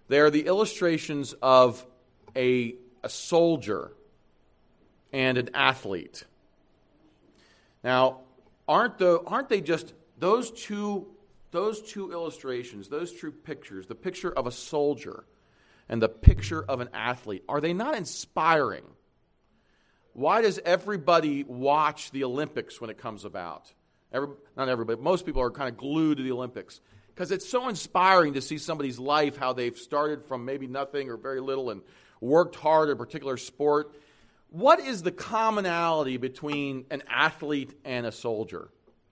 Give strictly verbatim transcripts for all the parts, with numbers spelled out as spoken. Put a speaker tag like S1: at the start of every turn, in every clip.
S1: They are the illustrations of a, a soldier and an athlete. Now, aren't the aren't they just those two those two illustrations, those two pictures, the picture of a soldier and the picture of an athlete, are they not inspiring? Why does everybody watch the Olympics when it comes about? Every, not everybody, most people are kind of glued to the Olympics. Because it's so inspiring to see somebody's life, how they've started from maybe nothing or very little and worked hard at a particular sport. What is the commonality between an athlete and a soldier?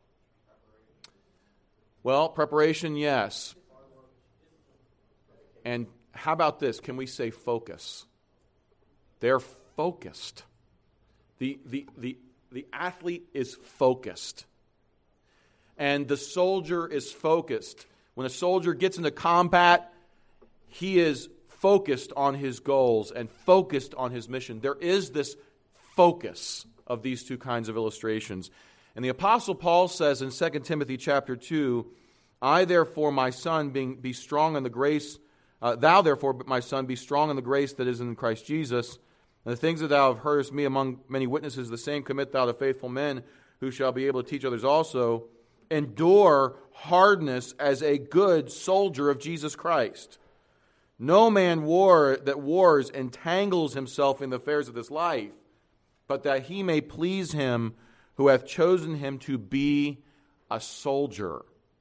S1: Well, preparation, yes. And how about this? Can we say focus? They're focused. The, the, the, the athlete is focused. And the soldier is focused. When a soldier gets into combat, he is focused on his goals and focused on his mission. There is this focus of these two kinds of illustrations. And the Apostle Paul says in Second Timothy chapter two, I therefore, my son, being be strong in the grace, uh, thou therefore, my son, be strong in the grace that is in Christ Jesus. And the things that thou have heard me among many witnesses, the same commit thou to faithful men, who shall be able to teach others also. Endure hardness as a good soldier of Jesus Christ. No man war that wars entangles himself in the affairs of this life, but that he may please him who hath chosen him to be a soldier.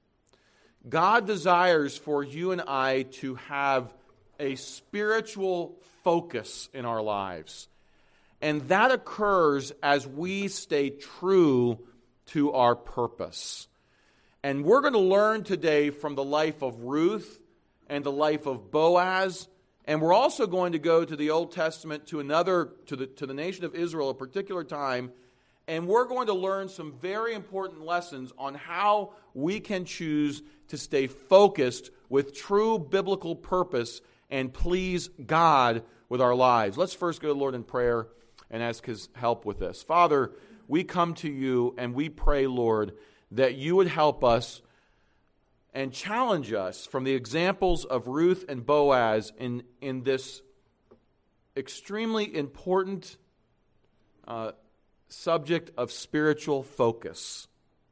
S1: God desires for you and I to have a spiritual focus in our lives. And that occurs as we stay true to our purpose. And we're going to learn today from the life of Ruth and the life of Boaz. And we're also going to go to the Old Testament, to another, to the, to the nation of Israel, a particular time. And we're going to learn some very important lessons on how we can choose to stay focused with true biblical purpose and please God with our lives. Let's first go to the Lord in prayer and ask His help with this. Father, we come to You and we pray, Lord, that You would help us and challenge us from the examples of Ruth and Boaz in, in this extremely important uh, subject of spiritual focus.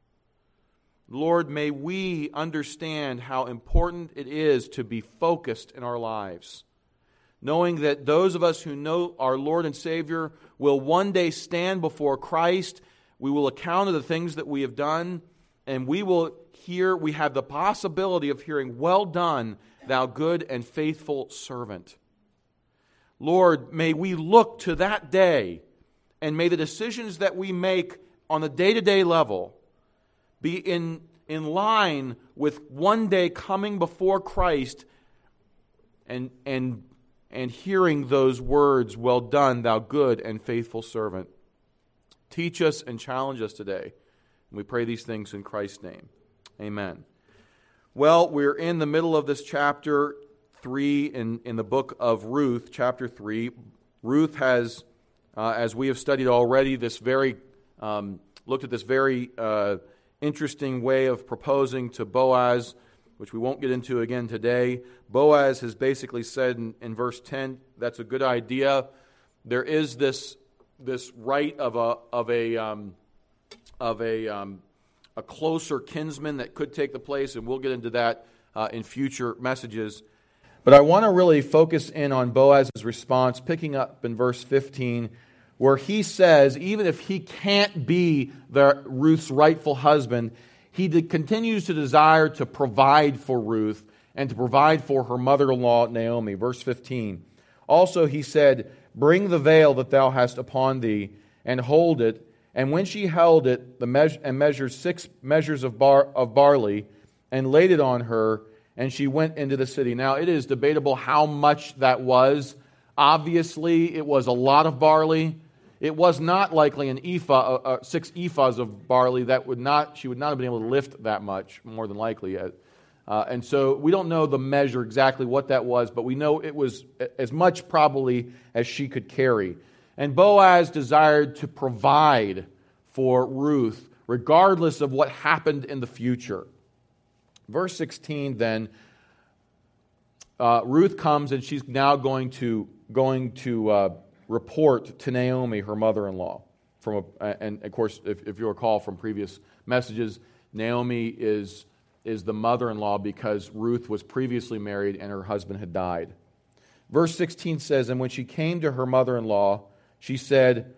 S1: Lord, may we understand how important it is to be focused in our lives, knowing that those of us who know our Lord and Savior will one day stand before Christ. We will account of the things that we have done, and we will hear, we have the possibility of hearing, well done, thou good and faithful servant. Lord, may we look to that day, and may the decisions that we make on a day-to-day level be in, in line with one day coming before Christ and, and, and hearing those words, well done, thou good and faithful servant. Teach us and challenge us today. And we pray these things in Christ's name. Amen. Well, we're in the middle of this chapter three in, in the book of Ruth, chapter three. Ruth has, uh, as we have studied already, this very um, looked at this very uh, interesting way of proposing to Boaz, which we won't get into again today. Boaz has basically said in, in verse ten, that's a good idea. There is this this right of a of a um, of a um, a closer kinsman that could take the place, and we'll get into that uh, in future messages. But I want to really focus in on Boaz's response, picking up in verse fifteen, where he says, even if he can't be the Ruth's rightful husband, he de- continues to desire to provide for Ruth and to provide for her mother-in-law Naomi. Verse fifteen. Also he said, bring the veil that thou hast upon thee, and hold it. And when she held it, the measure, and measured six measures of, bar, of barley, and laid it on her, and she went into the city. Now, it is debatable how much that was. Obviously, it was a lot of barley. It was not likely an ephah, uh, uh, six ephahs of barley. That would not, she would not have been able to lift that much, more than likely. Uh, and so we don't know the measure exactly what that was, but we know it was as much probably as she could carry. And Boaz desired to provide for Ruth, regardless of what happened in the future. Verse sixteen then, uh, Ruth comes and she's now going to going to uh, report to Naomi, her mother-in-law. From a, and of course, if, if you recall from previous messages, Naomi is is the mother-in-law because Ruth was previously married and her husband had died. Verse sixteen says, "And when she came to her mother-in-law, she said,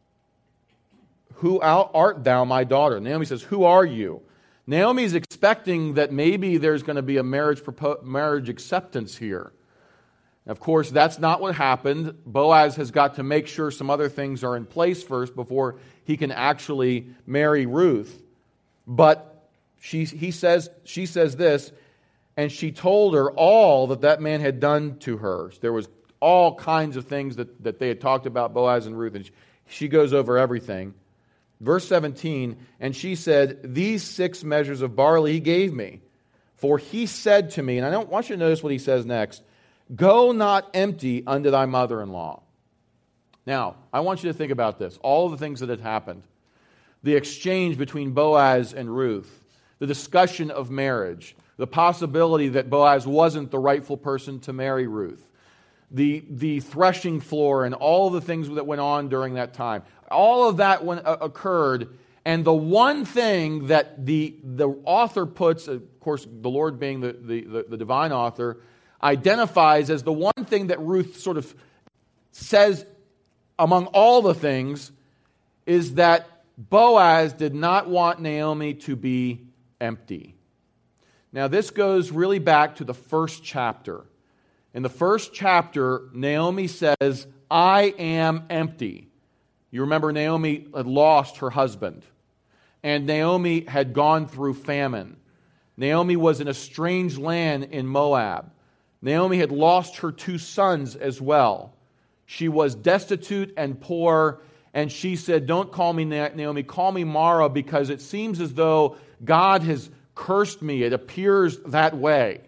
S1: 'Who art thou, my daughter?'" Naomi says, "Who are you?" Naomi is expecting that maybe there's going to be a marriage propo- marriage acceptance here. Of course, that's not what happened. Boaz has got to make sure some other things are in place first before he can actually marry Ruth. But she, he says, she says this, "And she told her all that that man had done to her." There was all kinds of things that, that they had talked about, Boaz and Ruth, and she, she goes over everything. Verse seventeen, "And she said, 'These six measures of barley he gave me. For he said to me,'" and I don't want you to notice what he says next, "'Go not empty unto thy mother-in-law.'" Now, I want you to think about this. All of the things that had happened. The exchange between Boaz and Ruth. The discussion of marriage. The possibility that Boaz wasn't the rightful person to marry Ruth. The, the threshing floor and all the things that went on during that time. All of that went, uh, occurred, and the one thing that the, the author puts, of course, the Lord being the, the, the, the divine author, identifies as the one thing that Ruth sort of says among all the things is that Boaz did not want Naomi to be empty. Now, this goes really back to the first chapter. In the first chapter, Naomi says, "I am empty." You remember Naomi had lost her husband, and Naomi had gone through famine. Naomi was in a strange land in Moab. Naomi had lost her two sons as well. She was destitute and poor, and she said, "Don't call me Naomi, call me Mara, because it seems as though God has cursed me. It appears that way."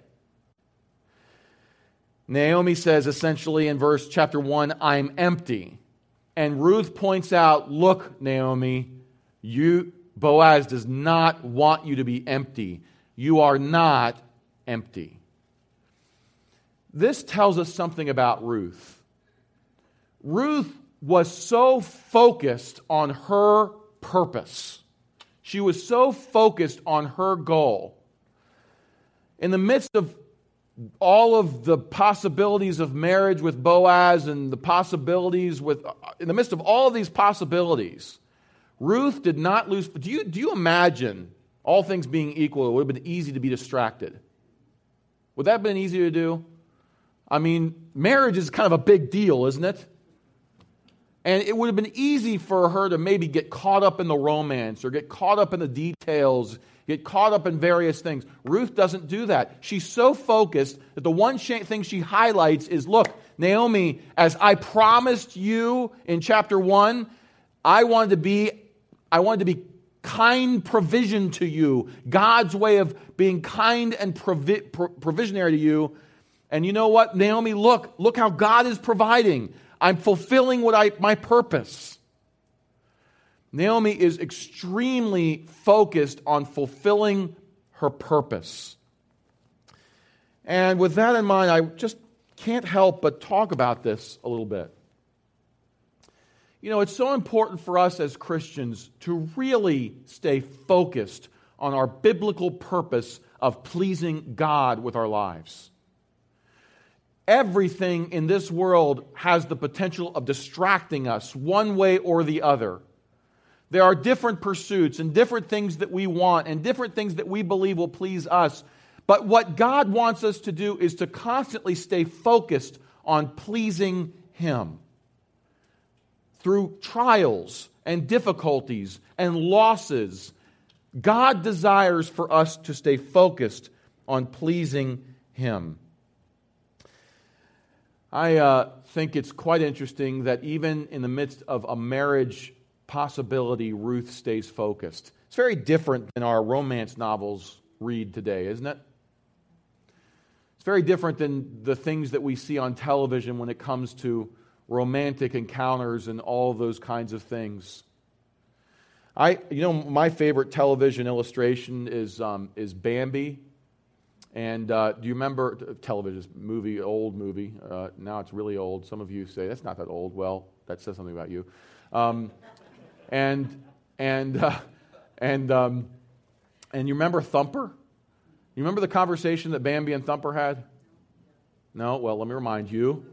S1: Naomi says essentially in verse chapter one, "I'm empty." And Ruth points out, "Look, Naomi, you Boaz does not want you to be empty. You are not empty." This tells us something about Ruth. Ruth was so focused on her purpose. She was so focused on her goal. In the midst of all of the possibilities of marriage with Boaz and the possibilities with, in the midst of all of these possibilities, Ruth did not lose. Do you, do you imagine, all things being equal, it would have been easy to be distracted? Would that have been easy to do? I mean, marriage is kind of a big deal, isn't it? And it would have been easy for her to maybe get caught up in the romance or get caught up in the details, get caught up in various things. Ruth doesn't do that. She's so focused that the one thing she highlights is, look, Naomi, as I promised you in chapter one, I wanted to be, I wanted to be kind provision to you, God's way of being kind and provi- pro- provisionary to you. And you know what, Naomi, look, look how God is providing. I'm fulfilling what I my purpose. Naomi is extremely focused on fulfilling her purpose. And with that in mind, I just can't help but talk about this a little bit. You know, it's so important for us as Christians to really stay focused on our biblical purpose of pleasing God with our lives. Everything in this world has the potential of distracting us one way or the other. There are different pursuits and different things that we want and different things that we believe will please us. But what God wants us to do is to constantly stay focused on pleasing Him. Through trials and difficulties and losses, God desires for us to stay focused on pleasing Him. I uh, think it's quite interesting that even in the midst of a marriage possibility, Ruth stays focused. It's very different than our romance novels read today, isn't it? It's very different than the things that we see on television when it comes to romantic encounters and all those kinds of things. I, you know, my favorite television illustration is um, is Bambi. And uh, do you remember television, movie, old movie? Uh, now it's really old. Some of you say, that's not that old. Well, that says something about you. Um, and and uh, and um, and you remember Thumper? You remember the conversation that Bambi and Thumper had? No? Well, let me remind you.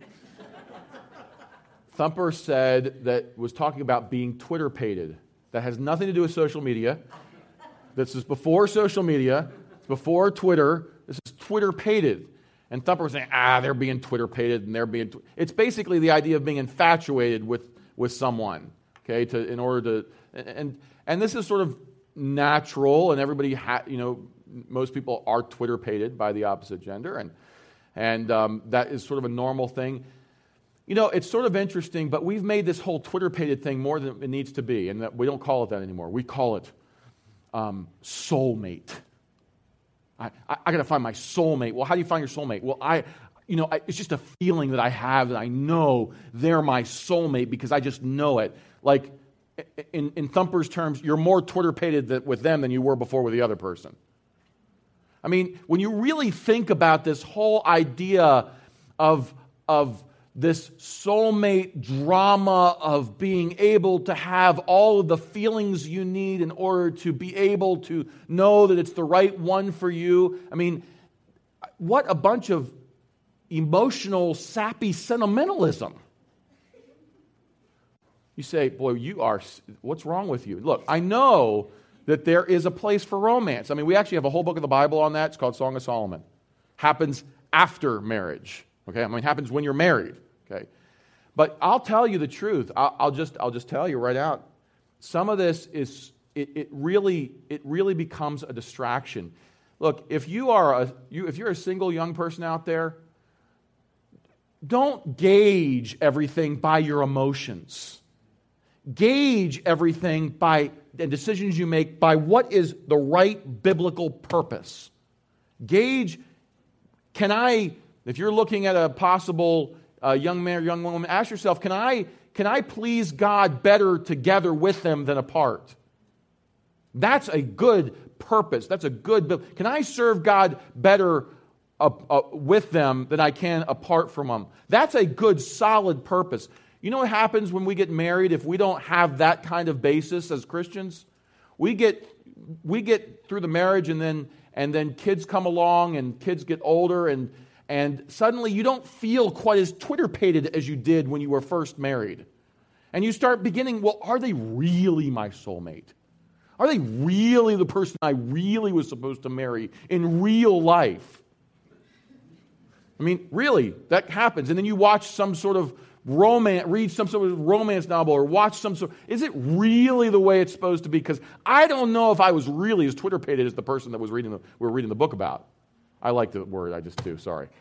S1: Thumper said that was talking about being Twitter-pated. That has nothing to do with social media. This is before social media, before Twitter. This is Twitter-pated. And Thumper was saying, ah, they're being Twitter-pated and they're being... Tw-. It's basically the idea of being infatuated with, with someone, okay, to in order to... And and this is sort of natural, and everybody, ha, you know, most people are Twitter-pated by the opposite gender, and, and um, that is sort of a normal thing. You know, it's sort of interesting, but we've made this whole Twitter-pated thing more than it needs to be, and that we don't call it that anymore. We call it um, soulmate. I, I, I got to find my soulmate. Well, how do you find your soulmate? Well, I, you know, I, it's just a feeling that I have that I know they're my soulmate because I just know it. Like, in, in Thumper's terms, you're more Twitter-pated with them than you were before with the other person. I mean, when you really think about this whole idea of of this soulmate drama of being able to have all of the feelings you need in order to be able to know that it's the right one for you. I mean, what a bunch of emotional, sappy sentimentalism. You say, boy, you are, what's wrong with you? Look, I know that there is a place for romance. I mean, we actually have a whole book of the Bible on that. It's called Song of Solomon. Happens after marriage. Okay, I mean, it happens when you're married. Okay, but I'll tell you the truth. I'll, I'll just I'll just tell you right out. Some of this is it, it really it really becomes a distraction. Look, if you are a you if you're a single young person out there, don't gauge everything by your emotions. Gauge everything by the decisions you make by what is the right biblical purpose. Gauge. Can I? If you're looking at a possible uh, young man or young woman, ask yourself, can I, can I please God better together with them than apart? That's a good purpose. That's a good... Can I serve God better uh, uh, with them than I can apart from them? That's a good, solid purpose. You know what happens when we get married if we don't have that kind of basis as Christians? We get we get through the marriage and then and then kids come along and kids get older and And suddenly you don't feel quite as Twitter-pated as you did when you were first married. And you start beginning, well, are they really my soulmate? Are they really the person I really was supposed to marry in real life? I mean, really, that happens. And then you watch some sort of romance, read some sort of romance novel or watch some sort of, is it really the way it's supposed to be? Because I don't know if I was really as Twitter-pated as the person that was reading the, we were reading the book about. I like the word, I just do, sorry.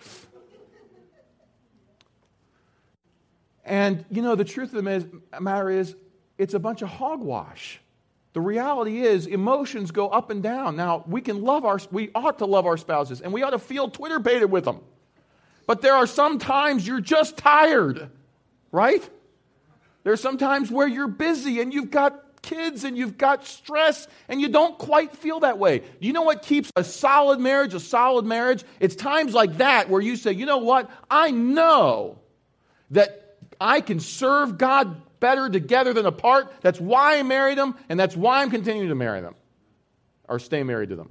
S1: And, you know, the truth of the matter is, it's a bunch of hogwash. The reality is, emotions go up and down. Now, we can love our, we ought to love our spouses, and we ought to feel Twitter-pated with them. But there are some times you're just tired, right? There are some times where you're busy, and you've got kids and you've got stress and you don't quite feel that way. Do you know what keeps a solid marriage a solid marriage? It's times like that where you say, you know what? I know that I can serve God better together than apart. That's why I married them, and that's why I'm continuing to marry them or stay married to them.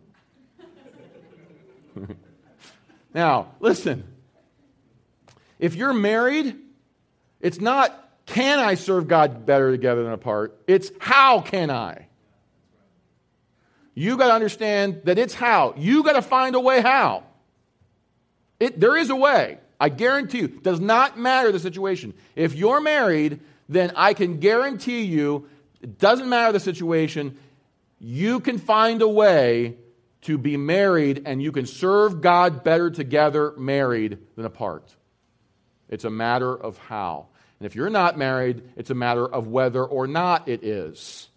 S1: Now, listen. If you're married, it's not can I serve God better together than apart? It's how can I? You got to understand that it's how. You got to find a way how. It, there is a way. I guarantee you. Does not matter the situation. If you're married, then I can guarantee you, it doesn't matter the situation, you can find a way to be married and you can serve God better together married than apart. It's a matter of how. And if you're not married, it's a matter of whether or not it is.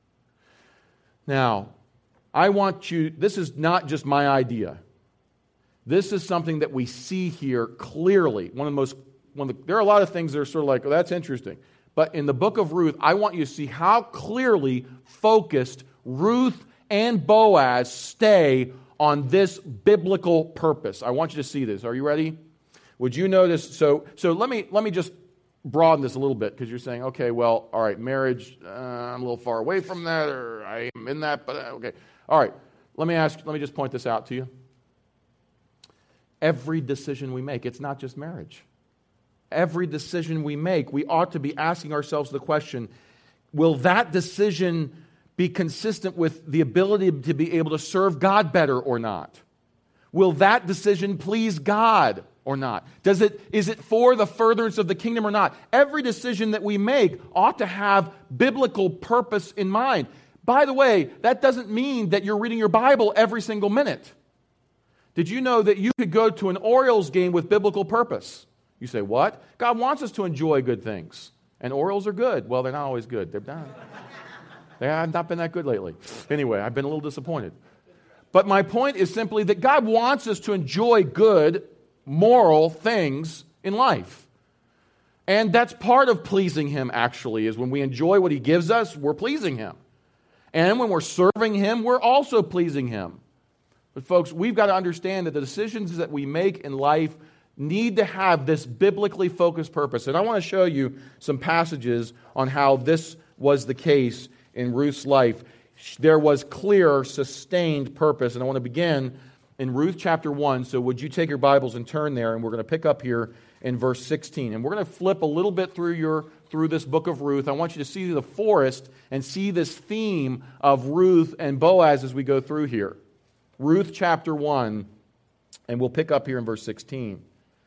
S1: Now, I want you, this is not just my idea. This is something that we see here clearly. One of the most, one of the, there are a lot of things that are sort of like, oh, that's interesting. But in the book of Ruth, I want you to see how clearly focused Ruth and Boaz stay on this biblical purpose. I want you to see this. Are you ready? Would you notice? So, so let me let me just broaden this a little bit, because you're saying, okay, well, all right, marriage, uh, I'm a little far away from that, or I am in that, but uh, okay. All right, let me ask, let me just point this out to you. Every decision we make, it's not just marriage. Every decision we make, we ought to be asking ourselves the question, will that decision be consistent with the ability to be able to serve God better or not? Will that decision please God or not? Does it, is it for the furtherance of the kingdom or not? Every decision that we make ought to have biblical purpose in mind. By the way, that doesn't mean that you're reading your Bible every single minute. Did you know that you could go to an Orioles game with biblical purpose? You say, what? God wants us to enjoy good things. And Orioles are good. Well, they're not always good. They're not. They have not been that good lately. Anyway, I've been a little disappointed. But my point is simply that God wants us to enjoy good, moral things in life. And that's part of pleasing Him, actually, is when we enjoy what He gives us, we're pleasing Him. And when we're serving Him, we're also pleasing Him. But folks, we've got to understand that the decisions that we make in life need to have this biblically focused purpose. And I want to show you some passages on how this was the case in Ruth's life. There was clear, sustained purpose. And I want to begin in Ruth chapter one. So would you take your Bibles and turn there, and we're going to pick up here in verse sixteen. And we're going to flip a little bit through your through this book of Ruth. I want you to see the forest and see this theme of Ruth and Boaz as we go through here. Ruth chapter one, and we'll pick up here in verse sixteen.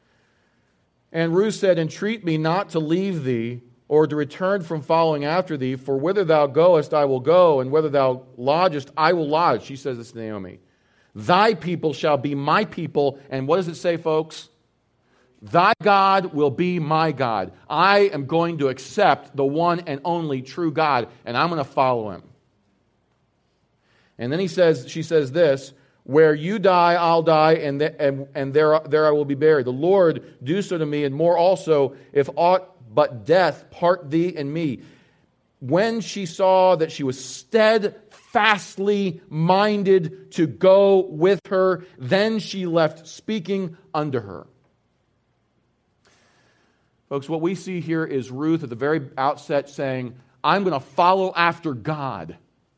S1: And Ruth said, entreat me not to leave thee, or to return from following after thee, for whither thou goest I will go, and whither thou lodgest I will lodge. She says this to Naomi. Thy people shall be my people. And what does it say, folks? Thy God will be my God. I am going to accept the one and only true God, and I'm going to follow Him. And then he says, she says this, where you die, I'll die, and, th- and, and there, there I will be buried. The Lord do so to me, and more also, if aught but death part thee and me. When she saw that she was steadfastly minded to go with her, then she left speaking unto her. Folks, what we see here is Ruth at the very outset saying, I'm going to follow after God.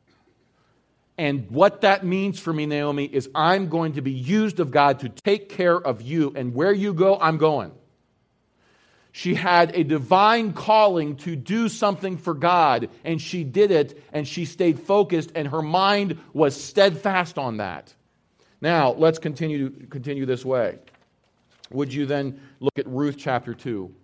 S1: And what that means for me, Naomi, is I'm going to be used of God to take care of you. And where you go, I'm going. She had a divine calling to do something for God, and she did it, and she stayed focused, and her mind was steadfast on that. Now, let's continue continue this way. Would you then look at Ruth chapter two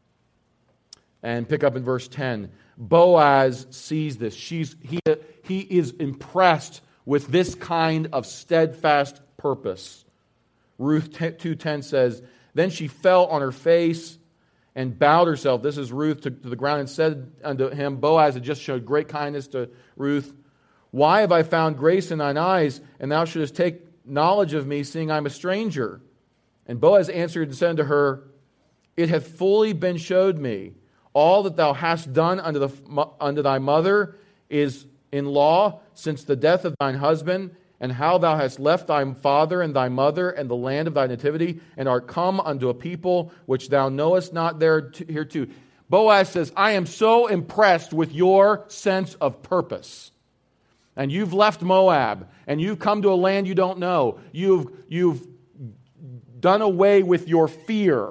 S1: and pick up in verse ten? Boaz sees this. She's, he, he is impressed with this kind of steadfast purpose. Ruth two ten says, then she fell on her face and bowed herself, this is Ruth, to, to the ground, and said unto him, Boaz had just showed great kindness to Ruth, why have I found grace in thine eyes, and thou shouldest take knowledge of me, seeing I am a stranger? And Boaz answered and said unto her, it hath fully been showed me, all that thou hast done unto, the, unto thy mother is in law, since the death of thine husband, and how thou hast left thy father and thy mother and the land of thy nativity, and art come unto a people which thou knowest not there hereto. Boaz says, I am so impressed with your sense of purpose. And you've left Moab, and you've come to a land you don't know. You've, you've done away with your fear.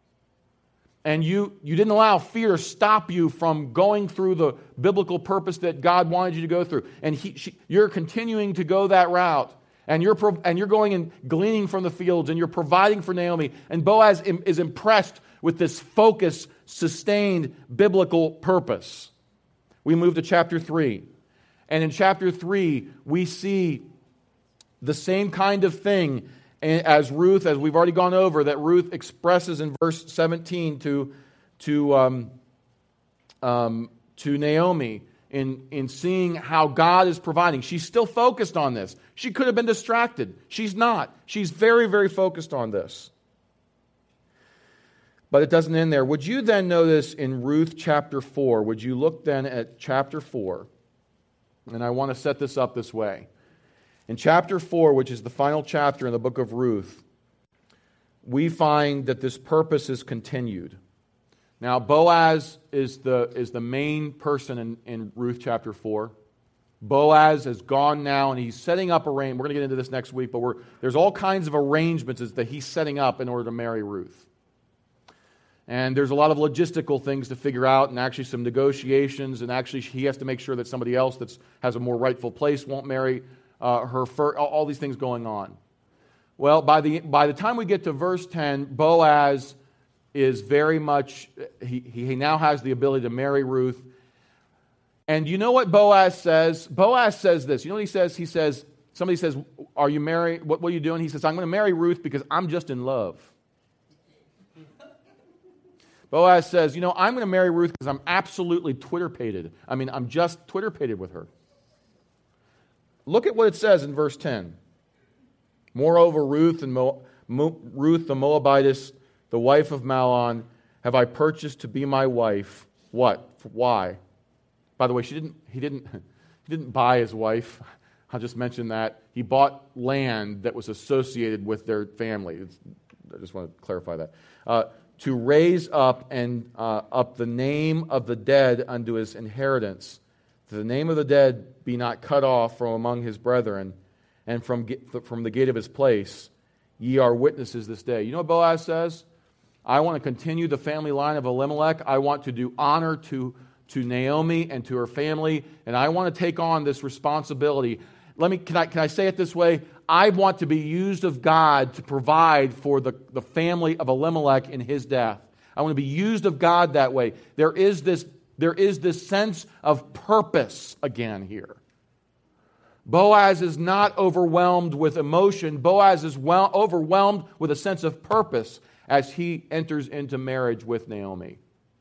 S1: And you, you didn't allow fear to stop you from going through the biblical purpose that God wanted you to go through. And he, she, you're continuing to go that route. And you're, and you're going and gleaning from the fields, and you're providing for Naomi. And Boaz is impressed with this focused, sustained biblical purpose. We move to chapter three. And in chapter three, we see the same kind of thing as Ruth, as we've already gone over, that Ruth expresses in verse seventeen to, to, um, um, to Naomi in, in seeing how God is providing. She's still focused on this. She could have been distracted. She's not. She's very, very focused on this. But it doesn't end there. Would you then notice in Ruth chapter four, would you look then at chapter four, and I want to set this up this way. In chapter four, which is the final chapter in the book of Ruth, we find that this purpose is continued. Now, Boaz is the, is the main person in, in Ruth chapter four. Boaz has gone now, and he's setting up a arrangement. We're going to get into this next week, but we're, there's all kinds of arrangements that he's setting up in order to marry Ruth. And there's a lot of logistical things to figure out, and actually some negotiations, and actually he has to make sure that somebody else that has a more rightful place won't marry uh, her. For, all these things going on. Well, by the by the time we get to verse ten, Boaz is very much, he, he now has the ability to marry Ruth. And you know what Boaz says? Boaz says this. You know what he says? He says, somebody says, are you married? What, what are you doing? He says, I'm going to marry Ruth because I'm just in love. Boaz says, you know, I'm going to marry Ruth because I'm absolutely Twitter-pated. I mean, I'm just Twitter-pated with her. Look at what it says in verse ten. Moreover, Ruth and Mo, Mo, Ruth the Moabitess, the wife of Mahlon, have I purchased to be my wife. What? Why? By the way, she didn't. He didn't. He didn't buy his wife. I'll just mention that he bought land that was associated with their family. It's, I just want to clarify that. Uh, to raise up and uh, up the name of the dead unto his inheritance, that the name of the dead be not cut off from among his brethren, and from from the gate of his place, ye are witnesses this day. You know what Boaz says? I want to continue the family line of Elimelech. I want to do honor to, to Naomi and to her family, and I want to take on this responsibility. Let me can I can I say it this way? I want to be used of God to provide for the, the family of Elimelech in his death. I want to be used of God that way. There is this, there is this sense of purpose again here. Boaz is not overwhelmed with emotion. Boaz is well, overwhelmed with a sense of purpose as he enters into marriage with Naomi.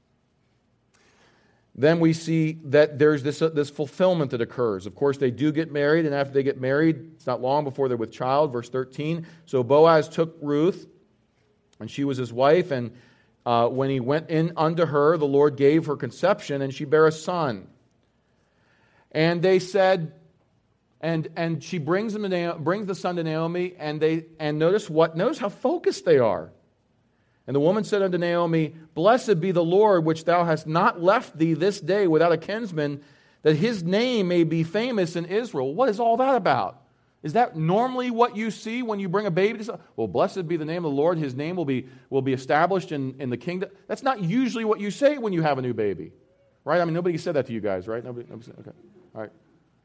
S1: Then we see that there's this, uh, this fulfillment that occurs. Of course, they do get married, and after they get married, it's not long before they're with child. Verse thirteen, so Boaz took Ruth, and she was his wife, and uh, when he went in unto her, the Lord gave her conception, and she bare a son. And they said, and and she brings him to Naomi, brings the son to Naomi, and they and notice what? Notice how focused they are. And the woman said unto Naomi, blessed be the Lord, which thou hast not left thee this day without a kinsman, that his name may be famous in Israel. What is all that about? Is that normally what you see when you bring a baby to someone? Well, blessed be the name of the Lord, his name will be, will be established in, in the kingdom. That's not usually what you say when you have a new baby. Right? I mean, nobody said that to you guys, right? Nobody, nobody said, okay. All right.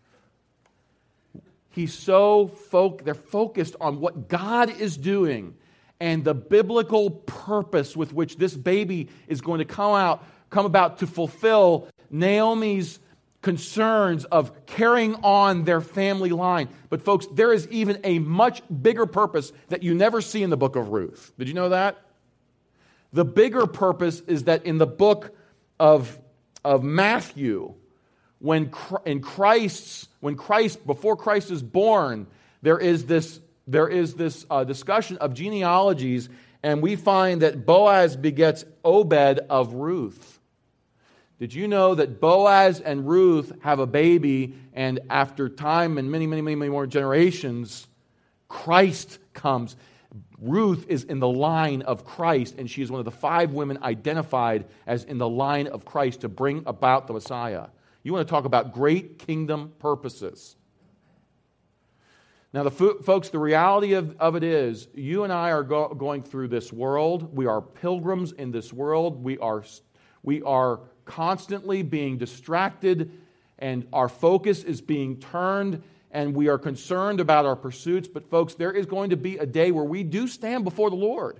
S1: He's so folk, they're focused on what God is doing and the biblical purpose with which this baby is going to come out, come about to fulfill Naomi's concerns of carrying on their family line. But folks, there is even a much bigger purpose that you never see in the book of Ruth. Did you know that? The bigger purpose is that in the book of, of Matthew, when in Christ's, when Christ, before Christ is born, there is this There is this uh, discussion of genealogies, and we find that Boaz begets Obed of Ruth. Did you know that Boaz and Ruth have a baby, and after time and many, many, many, many more generations, Christ comes. Ruth is in the line of Christ, and she is one of the five women identified as in the line of Christ to bring about the Messiah. You want to talk about great kingdom purposes. Now, the fo- folks, the reality of, of it is, you and I are go- going through this world. We are pilgrims in this world. We are, we are constantly being distracted, and our focus is being turned, and we are concerned about our pursuits. But, folks, there is going to be a day where we do stand before the Lord.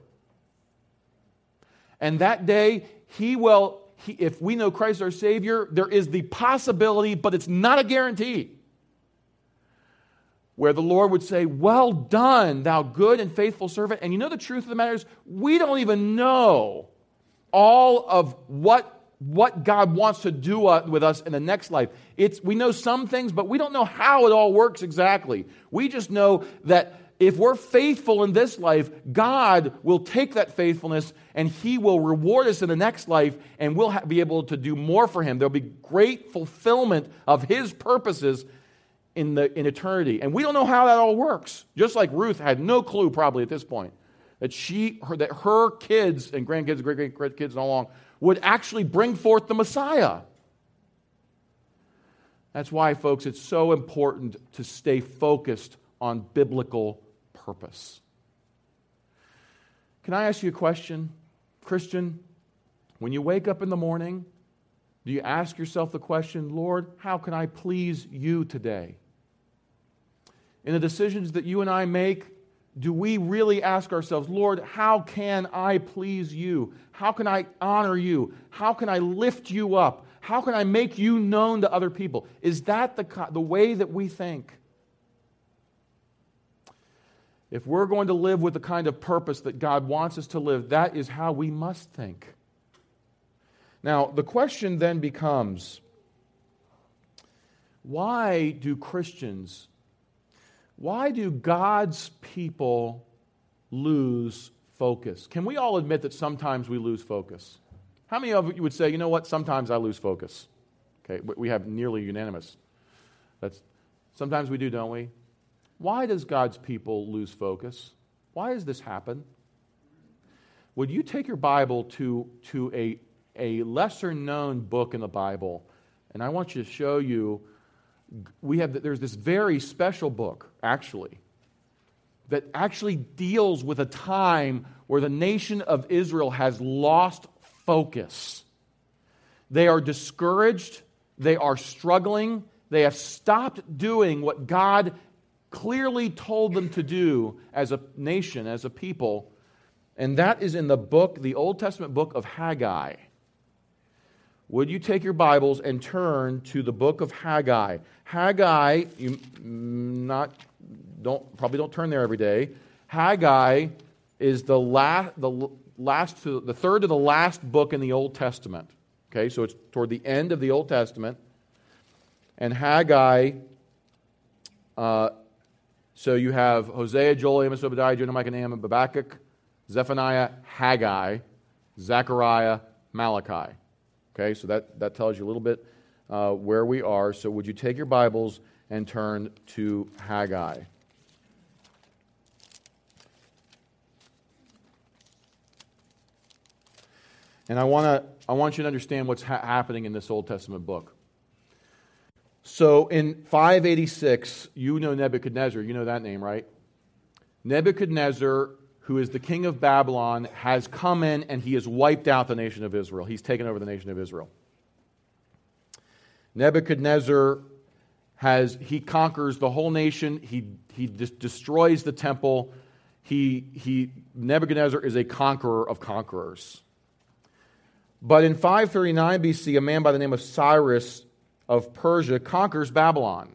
S1: And that day, He will, he, if we know Christ our Savior, there is the possibility, but it's not a guarantee, where the Lord would say, well done, thou good and faithful servant. And you know the truth of the matter is, we don't even know all of what, what God wants to do with us in the next life. It's, we know some things, but we don't know how it all works exactly. We just know that if we're faithful in this life, God will take that faithfulness and He will reward us in the next life, and we'll ha- be able to do more for Him. There'll be great fulfillment of His purposes in the in eternity. And we don't know how that all works. Just like Ruth had no clue probably at this point that she her, that her kids and grandkids, great great kids and all along would actually bring forth the Messiah. That's why, folks, it's so important to stay focused on biblical purpose. Can I ask you a question? Christian, when you wake up in the morning, do you ask yourself the question, Lord, how can I please you today? In the decisions that you and I make, do we really ask ourselves, Lord, how can I please you? How can I honor you? How can I lift you up? How can I make you known to other people? Is that the, the way that we think? If we're going to live with the kind of purpose that God wants us to live, that is how we must think. Now, the question then becomes, why do Christians, why do God's people lose focus? Can we all admit that sometimes we lose focus? How many of you would say, you know what, sometimes I lose focus? Okay, we have nearly unanimous. That's, sometimes we do, don't we? Why does God's people lose focus? Why does this happen? Would you take your Bible to, to a, a lesser-known book in the Bible, and I want you to show you, we have there's this very special book, actually, that actually deals with a time where the nation of Israel has lost focus. They are discouraged. They are struggling. They have stopped doing what God clearly told them to do as a nation, as a people. And that is in the book, the Old Testament book of Haggai. Would you take your Bibles and turn to the book of Haggai? Haggai, you not don't probably don't turn there every day. Haggai is the last the last to the third to the last book in the Old Testament. Okay, so it's toward the end of the Old Testament. And Haggai, uh, so you have Hosea, Joel, Amos, Obadiah, Jonah, Micah, Nahum, Habakkuk, Zephaniah, Haggai, Zechariah, Malachi. Okay, so that, that tells you a little bit uh, where we are. So would you take your Bibles and turn to Haggai? And I want to I want you to understand what's ha- happening in this Old Testament book. So in five eighty-six, you know Nebuchadnezzar. You know that name, right? Nebuchadnezzar, who is the king of Babylon, has come in and he has wiped out the nation of Israel. He's taken over the nation of Israel. Nebuchadnezzar has, he conquers the whole nation. He, he de- destroys the temple. He, he, Nebuchadnezzar is a conqueror of conquerors. But in five thirty-nine B C, a man by the name of Cyrus of Persia conquers Babylon.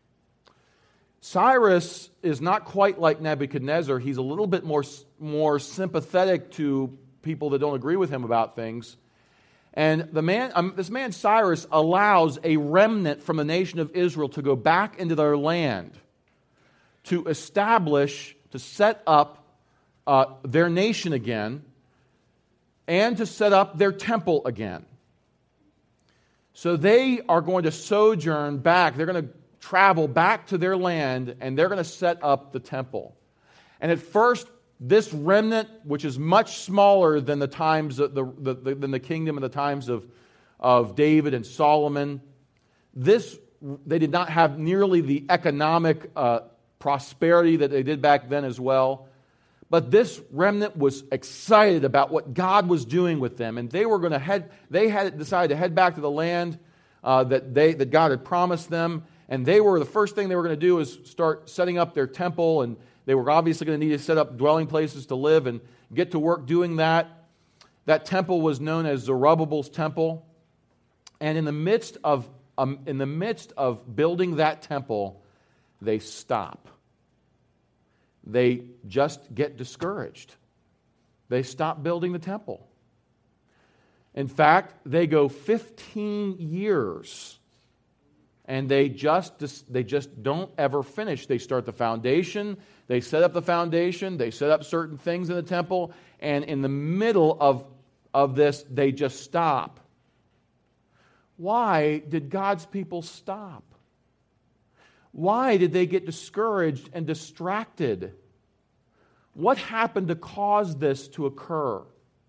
S1: Cyrus is not quite like Nebuchadnezzar. He's a little bit more, more sympathetic to people that don't agree with him about things. And the man, um, this man Cyrus allows a remnant from the nation of Israel to go back into their land to establish, to set up uh, their nation again, and to set up their temple again. So they are going to sojourn back. They're going to travel back to their land, and they're going to set up the temple. And at first, this remnant, which is much smaller than the times of the, the, the than the kingdom in the times of, of David and Solomon, this they did not have nearly the economic uh, prosperity that they did back then as well. But this remnant was excited about what God was doing with them, and they were going to head. They had decided to head back to the land uh, that they that God had promised them, and they were the first thing they were going to do is start setting up their temple, and they were obviously going to need to set up dwelling places to live and get to work doing that. That temple was known as Zerubbabel's temple, and in the midst of um, in the midst of building that temple, they stop. They just get discouraged. They stop building the temple. In fact, they go fifteen years and they just they just don't ever finish. They start the foundation, they set up the foundation, they set up certain things in the temple, and in the middle of, of this, they just stop. Why did God's people stop? Why did they get discouraged and distracted? What happened to cause this to occur?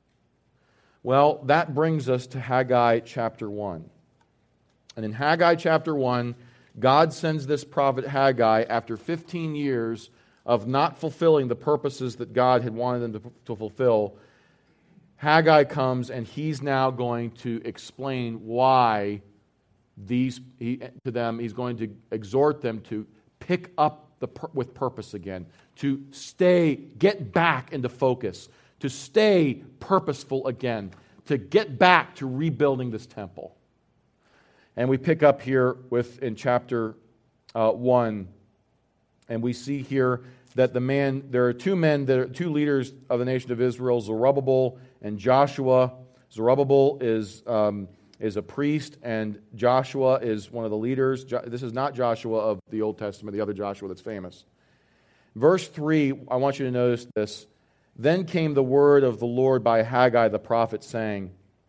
S1: Well, that brings us to Haggai chapter one. And in Haggai chapter one, God sends this prophet Haggai after fifteen years of not fulfilling the purposes that God had wanted them to, to fulfill. Haggai comes and he's now going to explain why these he, to them. He's going to exhort them to pick up the with purpose again, to stay, get back into focus, to stay purposeful again, to get back to rebuilding this temple. And we pick up here with in chapter uh, one, and we see here that the man, there are two men, that are two leaders of the nation of Israel, Zerubbabel and Joshua. Zerubbabel is um, is a priest, and Joshua is one of the leaders. Jo- this is not Joshua of the Old Testament, the other Joshua that's famous. Verse three, I want you to notice this. Then came the word of the Lord by Haggai the prophet, saying,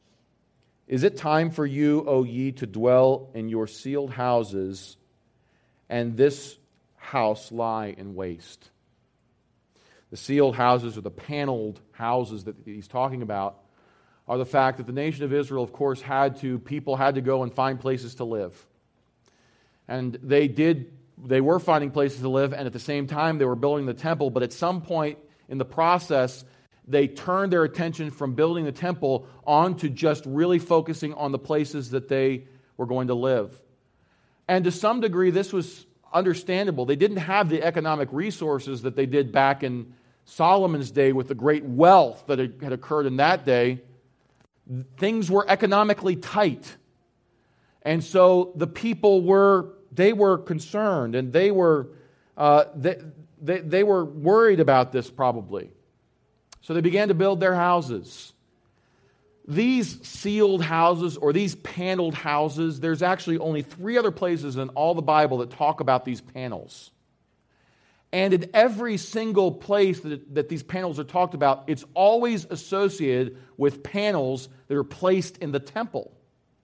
S1: Is it time for you, O ye, to dwell in your sealed houses, and this house lie in waste? The sealed houses, or the paneled houses that he's talking about, are the fact that the nation of Israel, of course, had to, people had to go and find places to live. And they did, they were finding places to live, and at the same time they were building the temple, but at some point in the process, they turned their attention from building the temple on to just really focusing on the places that they were going to live. And to some degree, this was understandable. They didn't have the economic resources that they did back in Solomon's day with the great wealth that had occurred in that day. Things were economically tight. And so the people were, they were concerned, and they were, uh, they, they, they were worried about this probably. So they began to build their houses. These sealed houses, or these paneled houses, there's actually only three other places in all the Bible that talk about these panels. And in every single place that, that these panels are talked about, it's always associated with panels that are placed in the temple.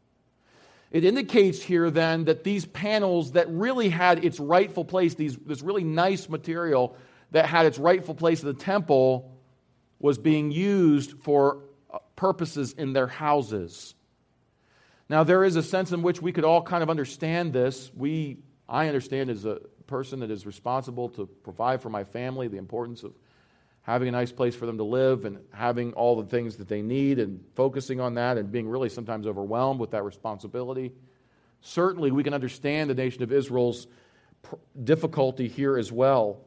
S1: It indicates here then that these panels that really had its rightful place, these, this really nice material that had its rightful place in the temple, was being used for purposes in their houses. Now, there is a sense in which we could all kind of understand this. We, I understand as a person that is responsible to provide for my family the importance of having a nice place for them to live and having all the things that they need and focusing on that and being really sometimes overwhelmed with that responsibility. Certainly, we can understand the nation of Israel's difficulty here as well.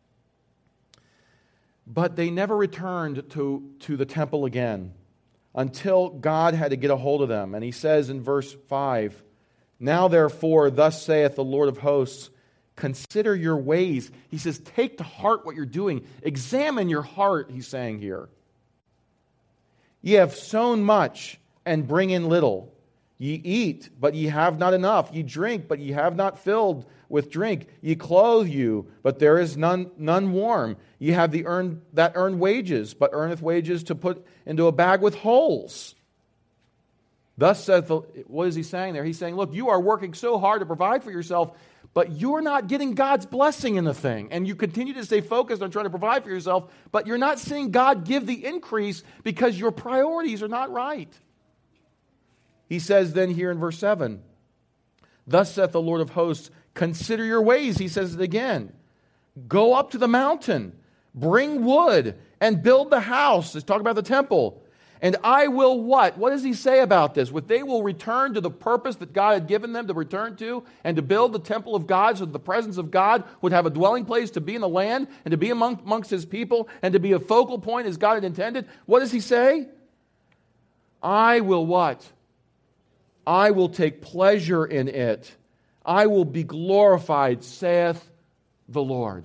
S1: But they never returned to, to the temple again until God had to get a hold of them. And he says in verse five, Now therefore, thus saith the Lord of hosts, consider your ways. He says, take to heart what you're doing. Examine your heart, he's saying here. Ye have sown much and bring in little. Ye eat, but ye have not enough. Ye drink, but ye have not filled with drink. Ye clothe you, but there is none none warm. Ye have the earned that earn wages, but earneth wages to put into a bag with holes. Thus saith the, what is he saying there? He's saying, look, you are working so hard to provide for yourself, but you're not getting God's blessing in the thing. And you continue to stay focused on trying to provide for yourself, but you're not seeing God give the increase because your priorities are not right. He says then here in verse seven, Thus saith the Lord of hosts, consider your ways. He says it again. Go up to the mountain, bring wood, and build the house. Let's talk about the temple. And I will what? What does he say about this? What they will return to the purpose that God had given them to return to and to build the temple of God so that the presence of God would have a dwelling place to be in the land and to be among, amongst his people and to be a focal point as God had intended. What does he say? I will what? I will take pleasure in it. I will be glorified, saith the Lord.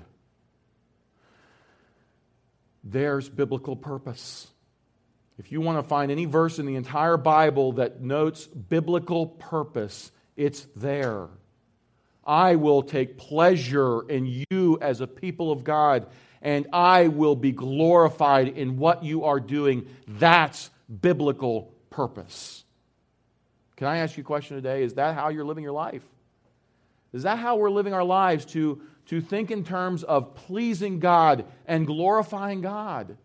S1: There's biblical purpose. If you want to find any verse in the entire Bible that notes biblical purpose, it's there. I will take pleasure in you as a people of God, and I will be glorified in what you are doing. That's biblical purpose. Can I ask you a question today? Is that how you're living your life? Is that how we're living our lives, to, to think in terms of pleasing God and glorifying God?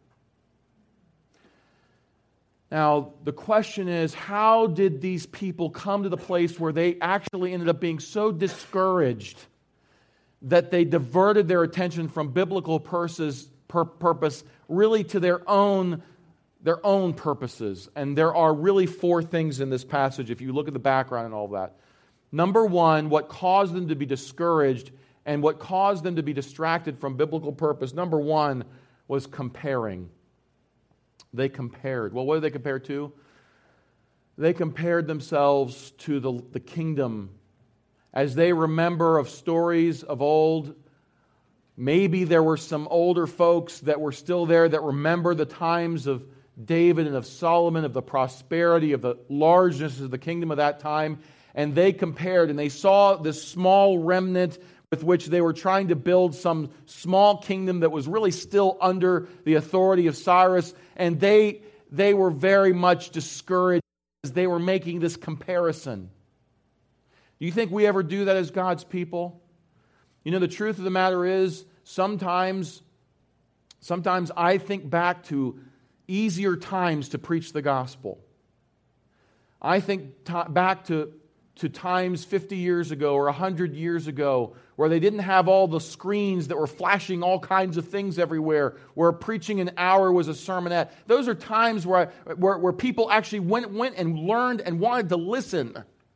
S1: Now, the question is, how did these people come to the place where they actually ended up being so discouraged that they diverted their attention from biblical purposes, pur- purpose really to their own, their own purposes? And there are really four things in this passage if you look at the background and all of that. Number one, what caused them to be discouraged and what caused them to be distracted from biblical purpose, number one, was comparing. They compared. Well, what did they compare to? They compared themselves to the, the kingdom. As they remember of stories of old, maybe there were some older folks that were still there that remember the times of David and of Solomon, of the prosperity, of the largeness of the kingdom of that time. And they compared, and they saw this small remnant with which they were trying to build some small kingdom that was really still under the authority of Cyrus. And they, they were very much discouraged as they were making this comparison. Do you think we ever do that as God's people? You know, the truth of the matter is, sometimes, sometimes I think back to easier times to preach the gospel. I think t- back to to times fifty years ago or one hundred years ago where they didn't have all the screens that were flashing all kinds of things everywhere, where preaching an hour was a sermonette. Those are times where, I, where, where people actually went, went and learned and wanted to listen.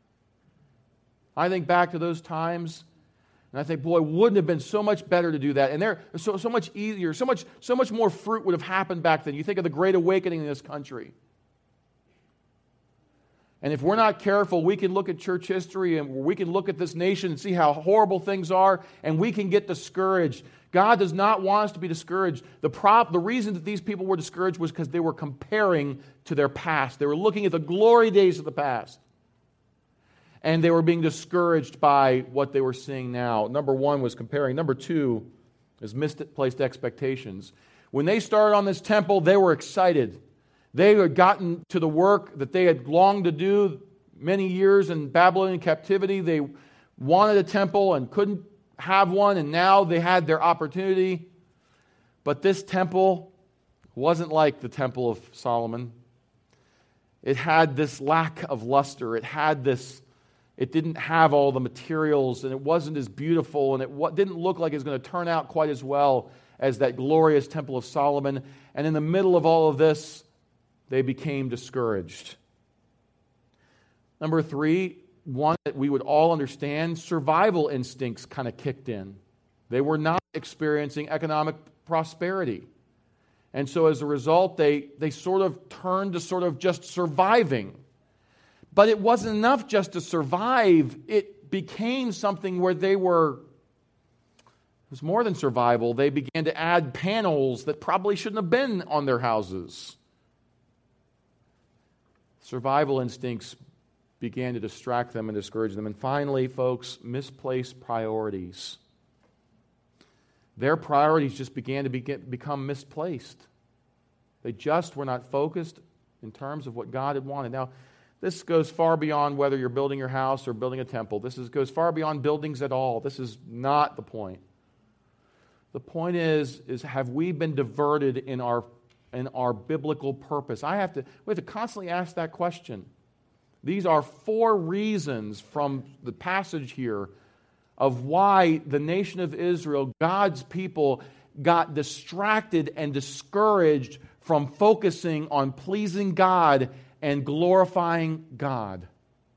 S1: I think back to those times, and I think, boy, wouldn't it have been so much better to do that? And they're so, so much easier, so much, so much more fruit would have happened back then. You think of the Great Awakening in this country. And if we're not careful, we can look at church history and we can look at this nation and see how horrible things are, and we can get discouraged. God does not want us to be discouraged. The prop, the reason that these people were discouraged was because they were comparing to their past. They were looking at the glory days of the past. And they were being discouraged by what they were seeing now. Number one was comparing. Number two is misplaced expectations. When they started on this temple, they were excited. They had gotten to the work that they had longed to do many years in Babylonian captivity. They wanted a temple and couldn't have one, and now they had their opportunity. But this temple wasn't like the temple of Solomon. It had this lack of luster. It had this, it didn't have all the materials, and it wasn't as beautiful, and it didn't look like it was going to turn out quite as well as that glorious temple of Solomon. And in the middle of all of this, they became discouraged. Number three, one that we would all understand, survival instincts kind of kicked in. They were not experiencing economic prosperity. And so as a result, they, they sort of turned to sort of just surviving. But it wasn't enough just to survive. It became something where they were, it was more than survival. They began to add panels that probably shouldn't have been on their houses. Survival instincts began to distract them and discourage them. And finally, folks, misplaced priorities. Their priorities just began to be, become misplaced. They just were not focused in terms of what God had wanted. Now, this goes far beyond whether you're building your house or building a temple. This is, goes far beyond buildings at all. This is not the point. The point is, is have we been diverted in our in our biblical purpose? I have to, we have to constantly ask that question. These are four reasons from the passage here of why the nation of Israel, God's people, got distracted and discouraged from focusing on pleasing God and glorifying God.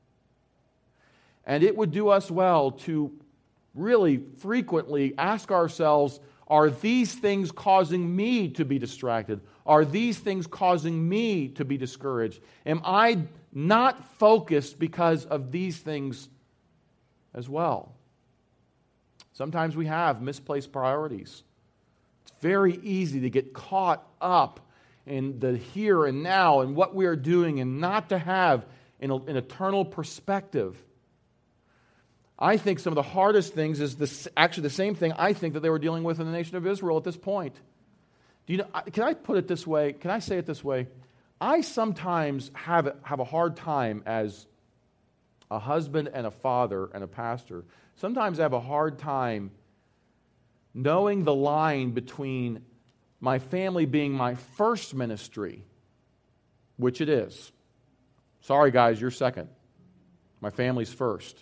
S1: And it would do us well to really frequently ask ourselves, are these things causing me to be distracted? Are these things causing me to be discouraged? Am I not focused because of these things as well? Sometimes we have misplaced priorities. It's very easy to get caught up in the here and now and what we are doing and not to have an, an eternal perspective. I think some of the hardest things is this, actually the same thing I think that they were dealing with in the nation of Israel at this point. Do you know, can I put it this way? Can I say it this way? I sometimes have, have a hard time as, a husband and a father and a pastor, sometimes have a hard time knowing the line between my family being my first ministry, which it is. Sorry, guys, you're second. My family's first.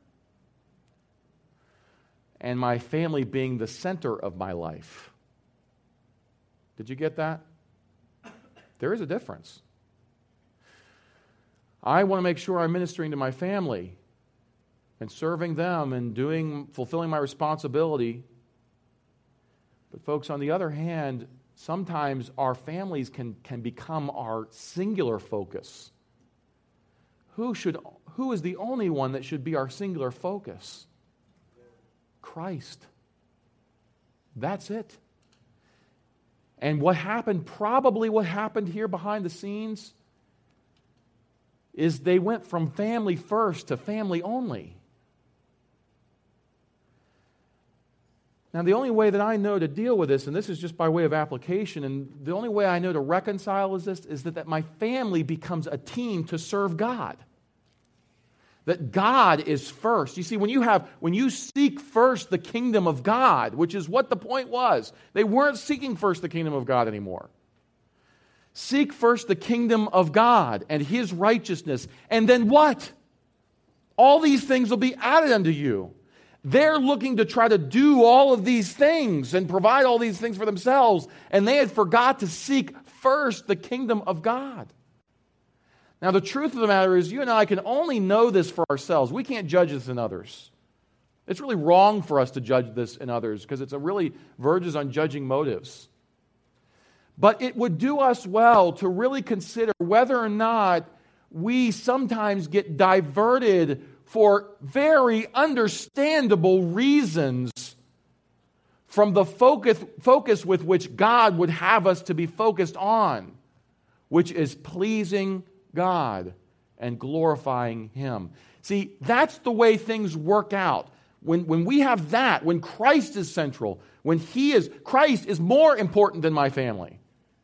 S1: And my family being the center of my life. Did you get that? There is a difference. I want to make sure I'm ministering to my family and serving them and doing, fulfilling my responsibility. But folks, on the other hand, sometimes our families can, can become our singular focus. Who should, who is the only one that should be our singular focus? Christ. That's it. And what happened, probably what happened here behind the scenes, is they went from family first to family only. Now, the only way that I know to deal with this, and this is just by way of application, and the only way I know to reconcile is this, is that, that my family becomes a team to serve God. That God is first. You see, when you have, when you seek first the kingdom of God, which is what the point was, they weren't seeking first the kingdom of God anymore. Seek first the kingdom of God and His righteousness, and then what? All these things will be added unto you. They're looking to try to do all of these things and provide all these things for themselves, and they had forgot to seek first the kingdom of God. Now, the truth of the matter is, you and I can only know this for ourselves. We can't judge this in others. It's really wrong for us to judge this in others because it's a really verges on judging motives. But it would do us well to really consider whether or not we sometimes get diverted for very understandable reasons from the focus, focus with which God would have us to be focused on, which is pleasing God and glorifying Him. See, that's the way things work out. When, when we have that, when Christ is central, when He is, Christ is more important than my family.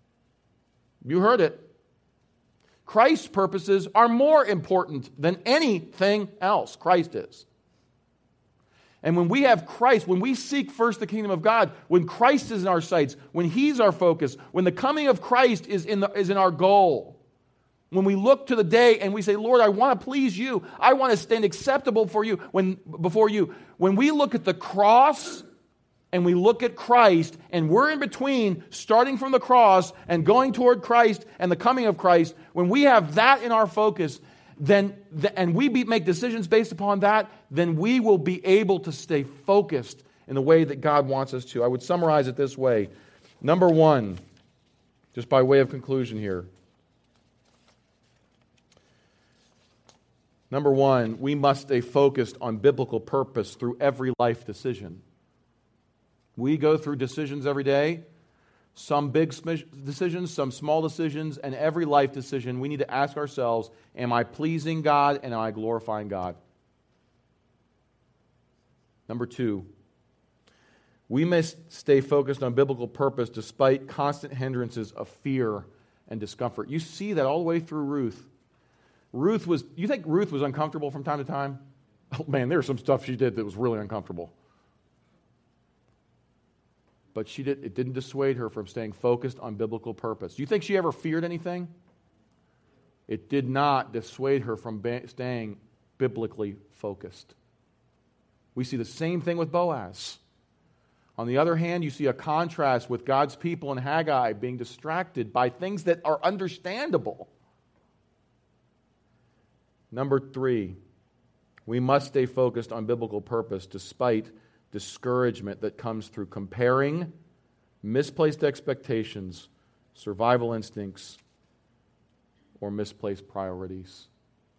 S1: You heard it. Christ's purposes are more important than anything else. Christ is. And when we have Christ, when we seek first the kingdom of God, when Christ is in our sights, when He's our focus, when the coming of Christ is in, the, is in our goal, when we look to the day and we say, Lord, I want to please You, I want to stand acceptable for You, when, before You, when we look at the cross and we look at Christ, and we're in between, starting from the cross and going toward Christ and the coming of Christ, when we have that in our focus, then the, and we be, make decisions based upon that, then we will be able to stay focused in the way that God wants us to. I would summarize it this way. Number one, just by way of conclusion here. Number one, we must stay focused on biblical purpose through every life decision. We go through decisions every day, some big decisions, some small decisions, and every life decision we need to ask ourselves, am I pleasing God and am I glorifying God? Number two, we must stay focused on biblical purpose despite constant hindrances of fear and discomfort. You see that all the way through Ruth. Ruth was, you think Ruth was uncomfortable from time to time? Oh man, there's some stuff she did that was really uncomfortable. But she did, it didn't dissuade her from staying focused on biblical purpose. Do you think she ever feared anything? It did not dissuade her from ba- staying biblically focused. We see the same thing with Boaz. On the other hand, you see a contrast with God's people in Haggai being distracted by things that are understandable. Number three, we must stay focused on biblical purpose despite discouragement that comes through comparing, misplaced expectations, survival instincts, or misplaced priorities.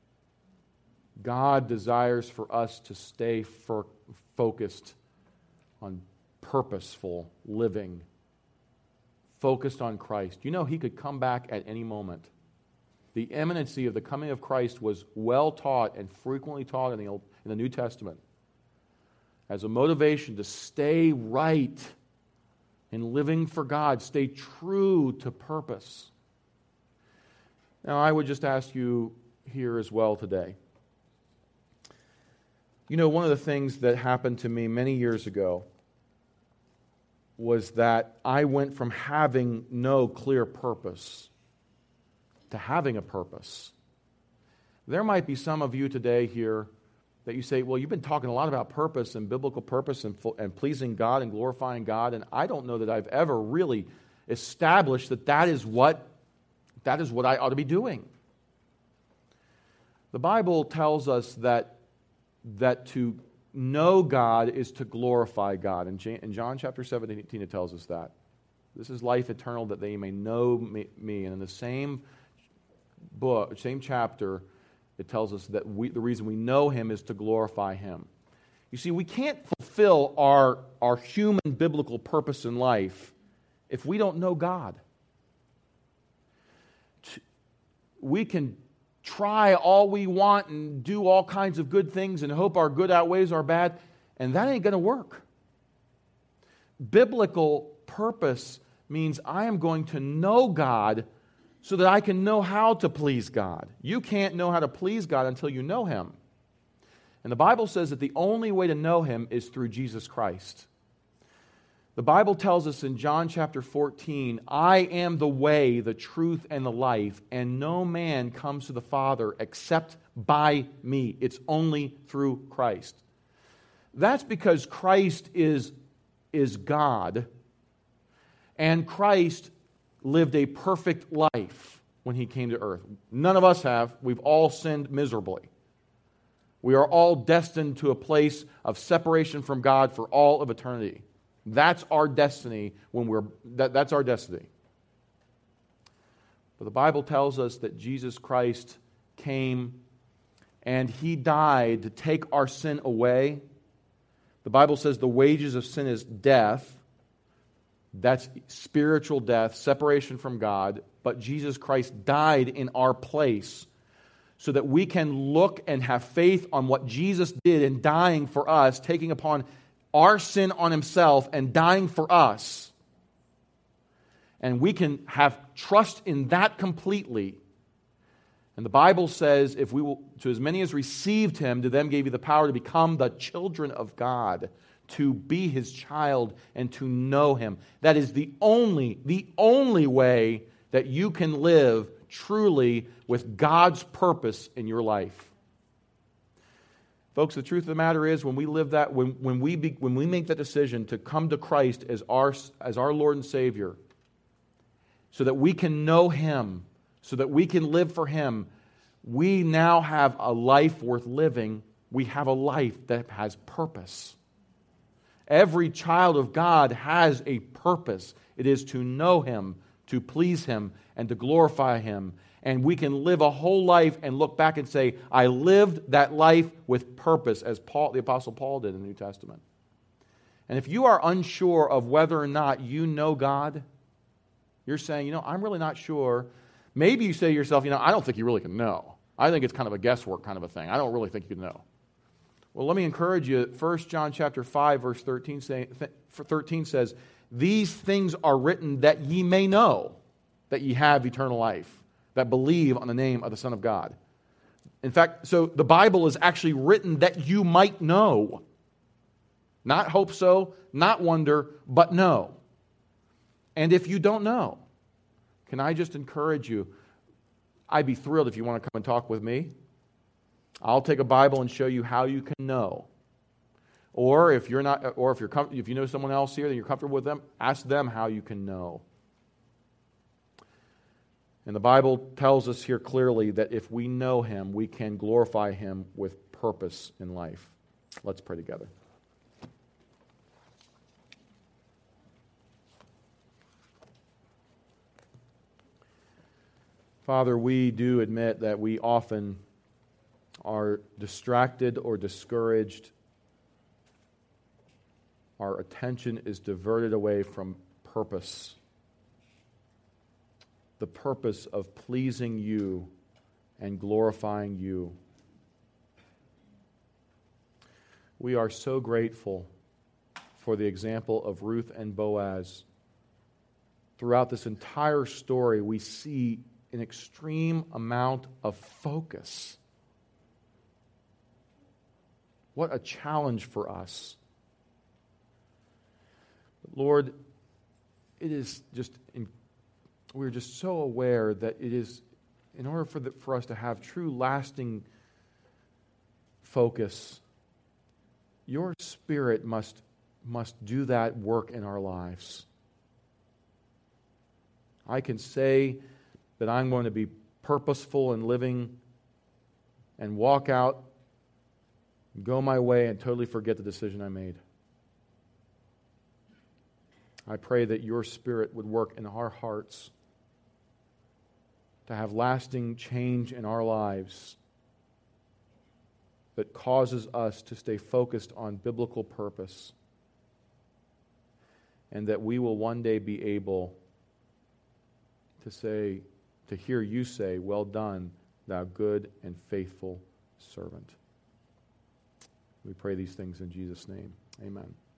S1: God desires for us to stay for, focused on purposeful living, focused on Christ. You know, He could come back at any moment. The imminency of the coming of Christ was well taught and frequently taught in the, Old, in the New Testament as a motivation to stay right in living for God, stay true to purpose. Now, I would just ask you here as well today, You know, one of the things that happened to me many years ago was that I went from having no clear purpose to having a purpose. There might be some of you today here that you say, well, you've been talking a lot about purpose and biblical purpose and, and pleasing God and glorifying God, and I don't know that I've ever really established that that is what, that is what I ought to be doing. The Bible tells us that, that to know God is to glorify God. In John chapter seventeen, it tells us that. This is life eternal, that they may know me. And in the same book, same chapter, it tells us that we, the reason we know Him is to glorify Him. You see, we can't fulfill our, our human biblical purpose in life if we don't know God. We can try all we want and do all kinds of good things and hope our good outweighs our bad, and that ain't going to work. Biblical purpose means I am going to know God so that I can know how to please God. You can't know how to please God until you know Him. And the Bible says that the only way to know Him is through Jesus Christ. The Bible tells us in John chapter fourteen, I am the way, the truth, and the life, and no man comes to the Father except by me. It's only through Christ. That's because Christ is, is God, and Christ lived a perfect life when He came to earth. None of us have. We've all sinned miserably. We are all destined to a place of separation from God for all of eternity. That's our destiny when we're that, that's our destiny. But the Bible tells us that Jesus Christ came and He died to take our sin away. The Bible says the wages of sin is death. That's spiritual death, separation from God. But Jesus Christ died in our place so that we can look and have faith on what Jesus did in dying for us, taking upon our sin on Himself and dying for us. And we can have trust in that completely. And the Bible says, if we will, to as many as received Him, to them gave He the power to become the children of God, to be His child and to know Him. That is the only, the only way that you can live truly with God's purpose in your life. Folks, the truth of the matter is, when we live that, when, when we be, when we make that decision to come to Christ as our, as our Lord and Savior, so that we can know Him, so that we can live for Him, we now have a life worth living. We have a life that has purpose. Every child of God has a purpose. It is to know Him, to please Him, and to glorify Him. And we can live a whole life and look back and say, I lived that life with purpose, as Paul, the Apostle Paul did in the New Testament. And if you are unsure of whether or not you know God, you're saying, you know, I'm really not sure. Maybe you say to yourself, you know, I don't think you really can know. I think it's kind of a guesswork kind of a thing. I don't really think you can know. Well, let me encourage you. First John chapter five, verse thirteen, say, thirteen says, these things are written that ye may know that ye have eternal life, that believe on the name of the Son of God. In fact, so the Bible is actually written that you might know. Not hope so, not wonder, but know. And if you don't know, can I just encourage you? I'd be thrilled if you want to come and talk with me. I'll take a Bible and show you how you can know. Or if you're not, or if you're if you know someone else here that you're comfortable with them, ask them how you can know. And the Bible tells us here clearly that if we know Him, we can glorify Him with purpose in life. Let's pray together. Father, we do admit that we often are distracted or discouraged. Our attention is diverted away from purpose. The purpose of pleasing You and glorifying You. We are so grateful for the example of Ruth and Boaz. Throughout this entire story, we see an extreme amount of focus. What a challenge for us. But Lord, it is just, in, we're just so aware that it is, in order for, the, for us to have true lasting focus, your Spirit must, must do that work in our lives. I can say that I'm going to be purposeful in living and walk out, go my way, and totally forget the decision I made. I pray that your Spirit would work in our hearts to have lasting change in our lives that causes us to stay focused on biblical purpose, and that we will one day be able to say, to hear you say, "Well done, thou good and faithful servant." We pray these things in Jesus' name. Amen.